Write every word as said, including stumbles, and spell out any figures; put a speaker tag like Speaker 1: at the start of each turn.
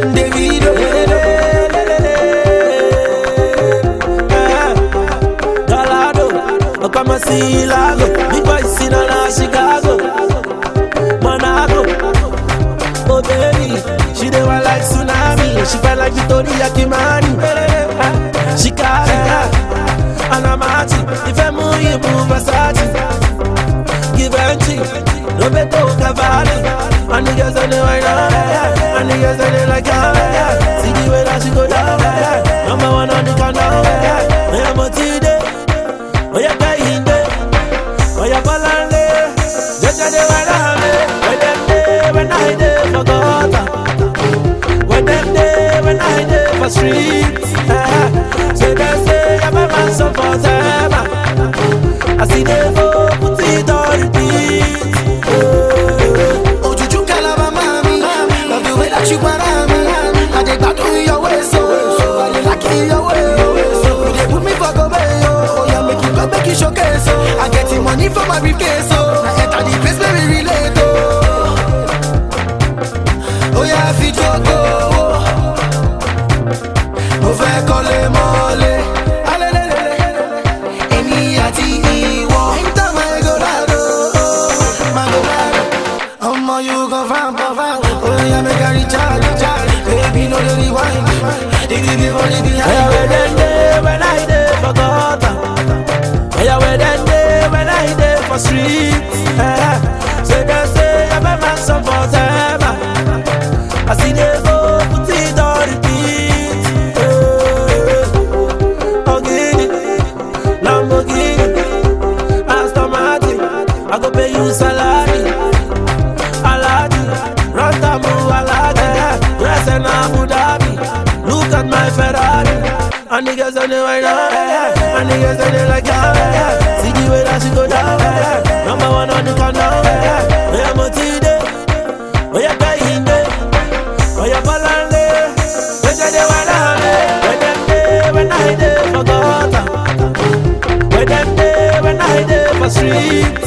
Speaker 1: Davido.
Speaker 2: Galado, Okama Silago, big boy Sinana Chicago, Monaco. Oh baby, she dey want like tsunami, she felt like Victoria Kimani. She got it, and I'm at it. If I move, you move Versace. Give her cheek, Roberto Cavalli. And the girls on the right now, and the girls on the like her. See the way that she go down, number one on the countdown. I am a T-Day, oh yeah, Kahinde, oh yeah, Balande. Just a day when I'm there, when them day, when I day for gutter, when them day, when I day for streets. So they say I'm a man so forever. I see them go put it on repeat.
Speaker 1: Oh, you do calaba mami, love the way that you para me. I dey back to your way so, I dey like it your way. So you dey put me for go bay yo. Oh yeah, make it go make it showcase so. I get the money for my briefcase so. I enter the place where we relate oh. Oh yeah, fi jogo. Mo fẹ́ kọ́lé mọ́lé. Èmi àti ìwọ. Enter my Eldorado, my Eldorado. Omo you go find find. Oh yeah, make I recharge, recharge. Baby, no dey rewind. Dig dig before the behind.
Speaker 2: Yeah, when them day, when I day for gutter. Yeah, when them day, when I day for streets. So they say I'm a man so forever. I see they go put it on repeat. Oh, Gini, Lamborghini, Aston Martin. I go pay you salary. Aladdin, Rantamu, Aladdin, dress in Abu Dhabi. Look at my Ferrari. And the girls on the right now, and the girls on the like her. See the way that she go down. Number one on the countdown. I am a T-Day, oh yeah, Kahinde, oh yeah, Balande. When they want to when them day, when I day for gutter, when them day, when I day for streets.